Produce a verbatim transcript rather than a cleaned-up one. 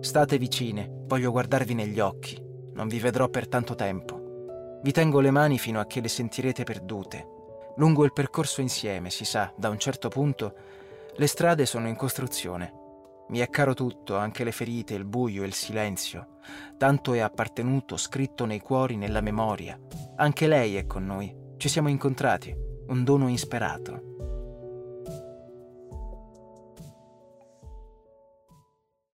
State vicine, voglio guardarvi negli occhi. Non vi vedrò per tanto tempo. Vi tengo le mani fino a che le sentirete perdute. Lungo il percorso insieme, si sa, da un certo punto, le strade sono in costruzione. Mi è caro tutto, anche le ferite, il buio e il silenzio. Tanto è appartenuto, scritto nei cuori, nella memoria. Anche lei è con noi. Ci siamo incontrati. Un dono insperato.